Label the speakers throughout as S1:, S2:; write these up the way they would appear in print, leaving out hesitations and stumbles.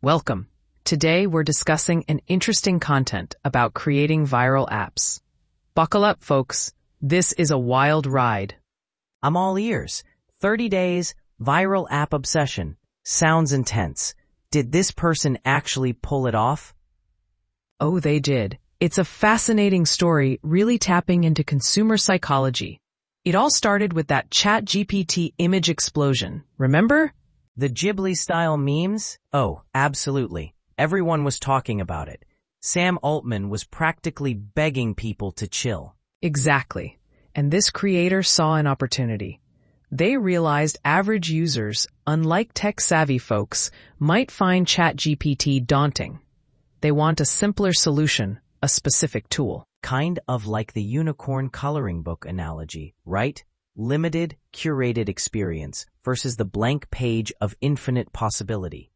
S1: Welcome. Today we're discussing an interesting content about creating viral apps. Buckle up, folks. This is a wild ride.
S2: I'm all ears. 30 days, viral app obsession. Sounds intense. Did this person actually pull it off?
S1: Oh, they did. It's a fascinating story, really tapping into consumer psychology. It all started with that ChatGPT image explosion, remember?
S2: The Ghibli-style memes? Oh, absolutely. Everyone was talking about it. Sam Altman was practically begging people to chill.
S1: Exactly. And this creator saw an opportunity. They realized average users, unlike tech-savvy folks, might find ChatGPT daunting. They want a simpler solution, a specific tool.
S2: Kind of like the unicorn coloring book analogy, right? Limited, curated experience versus the blank page of infinite possibility.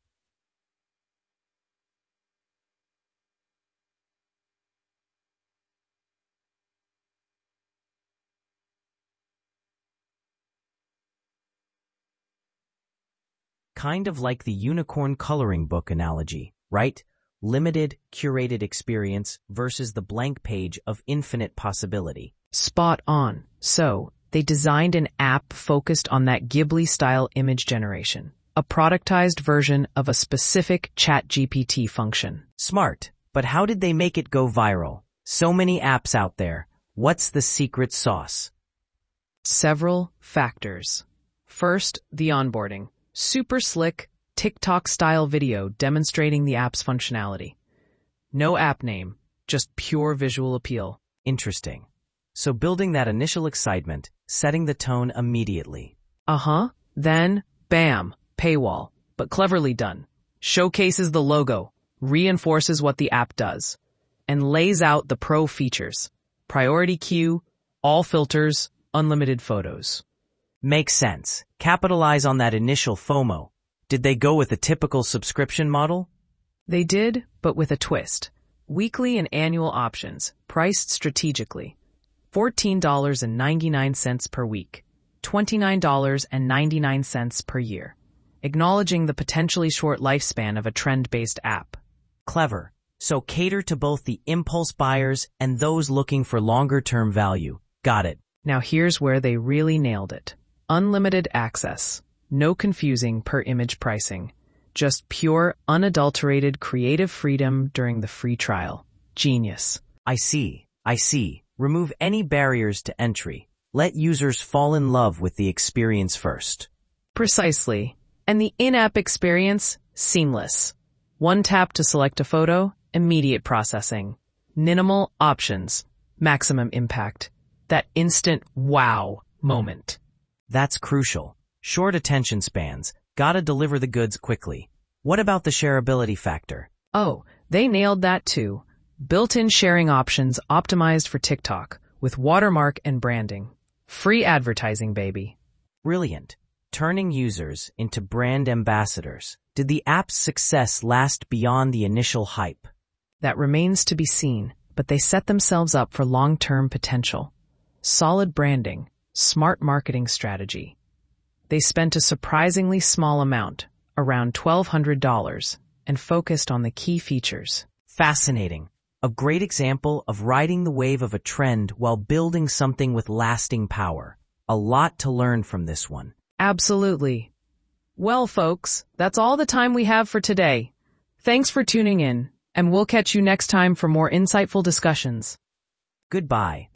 S2: Kind of like the unicorn coloring book analogy, right? Limited, curated experience versus the blank page of infinite possibility.
S1: Spot on. So, they designed an app focused on that Ghibli-style image generation, a productized version of a specific ChatGPT function.
S2: Smart. But how did they make it go viral? So many apps out there. What's the secret sauce?
S1: Several factors. First, the onboarding. Super slick, TikTok-style video demonstrating the app's functionality. No app name, just pure visual appeal.
S2: Interesting. So building that initial excitement, setting the tone immediately.
S1: Then, bam, paywall, but cleverly done. Showcases the logo, reinforces what the app does, and lays out the pro features. Priority queue, all filters, unlimited photos.
S2: Makes sense. Capitalize on that initial FOMO. Did they go with a typical subscription model?
S1: They did, but with a twist. Weekly and annual options, priced strategically. $14.99 per week, $29.99 per year, acknowledging the potentially short lifespan of a trend-based app.
S2: Clever. So cater to both the impulse buyers and those looking for longer-term value. Got it.
S1: Now here's where they really nailed it. Unlimited access. No confusing per-image pricing. Just pure, unadulterated creative freedom during the free trial. Genius.
S2: I see. Remove any barriers to entry. Let users fall in love with the experience first.
S1: Precisely. And the in-app experience? Seamless. One tap to select a photo, immediate processing. Minimal options. Maximum impact. That instant wow moment.
S2: That's crucial. Short attention spans. Gotta deliver the goods quickly. What about the shareability factor?
S1: Oh, they nailed that too. Built-in sharing options optimized for TikTok with watermark and branding. Free advertising, baby.
S2: Brilliant. Turning users into brand ambassadors. Did the app's success last beyond the initial hype?
S1: That remains to be seen, but they set themselves up for long-term potential. Solid branding, smart marketing strategy. They spent a surprisingly small amount, around $1,200, and focused on the key features.
S2: Fascinating. A great example of riding the wave of a trend while building something with lasting power. A lot to learn from this one.
S1: Absolutely. Well, folks, that's all the time we have for today. Thanks for tuning in, and we'll catch you next time for more insightful discussions.
S2: Goodbye.